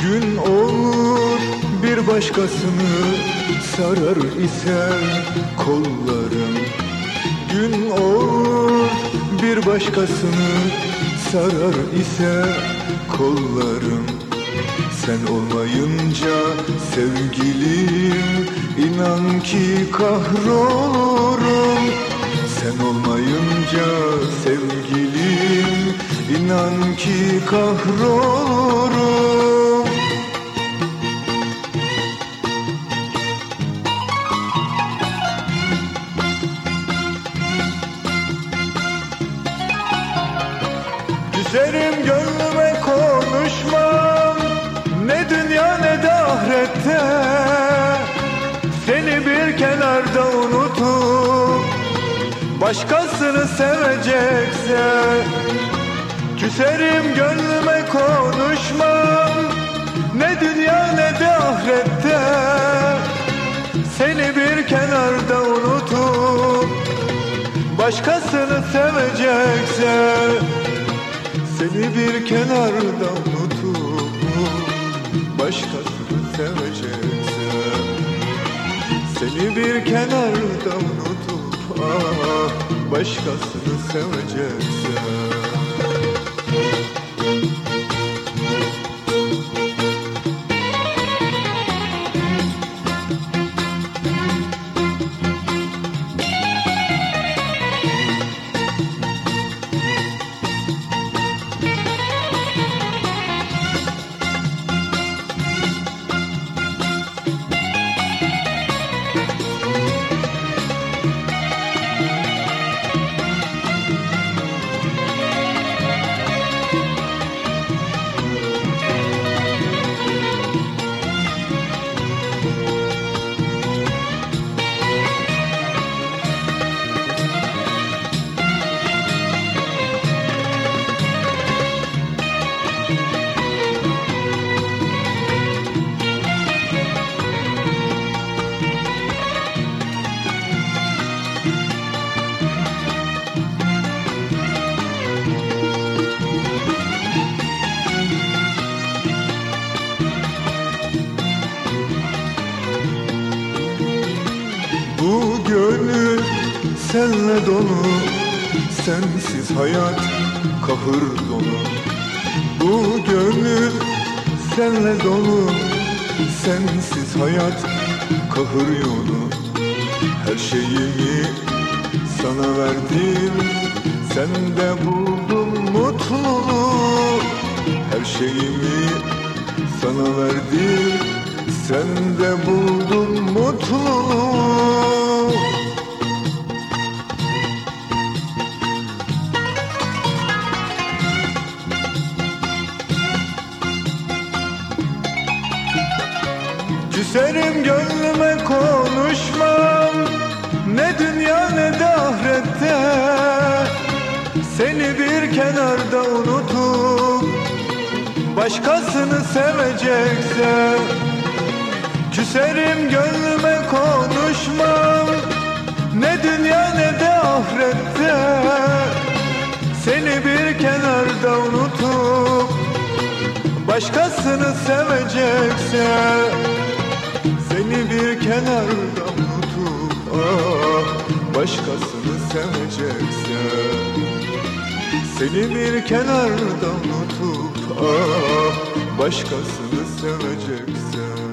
Gün olur bir başkasını sarar ise kollarım. Gün olur bir başkasını sarar ise kollarım. Sen olmayınca sevgilim, inan ki kahrolurum. Sen olmayınca sevgilim, inan ki kahrolurum. Küserim gönlüme konuşmam, ne dünya ne de ahirette. Seni bir kenarda unutup başkasını sevecekse. Küserim gönlüme konuşmam, ne dünya ne de ahirette. Seni bir kenarda unutup başkasını sevecekse. Seni bir kenarda unutup başkasını sevecekse. Seni bir kenarda unutup başkasını sevecekse. Bu gönül senle dolu, sensiz hayat kahır dolu. Bu gönül senle dolu, sensiz hayat kahır yolu. Her şeyimi sana verdim, sende buldum mutluluğu. Her şeyimi sana verdim, sende buldum mutluluğu. Küserim gönlüme konuşmam, ne dünya ne de ahirette. Seni bir kenarda unutup başkasını sevecekse. Küserim gönlüme konuşmam, ne dünya ne de ahirette. Seni bir kenarda unutup başkasını sevecekse. Seni bir kenarda unutup başkasını sevecekse. Seni bir kenarda unutup başkasını sevecekse.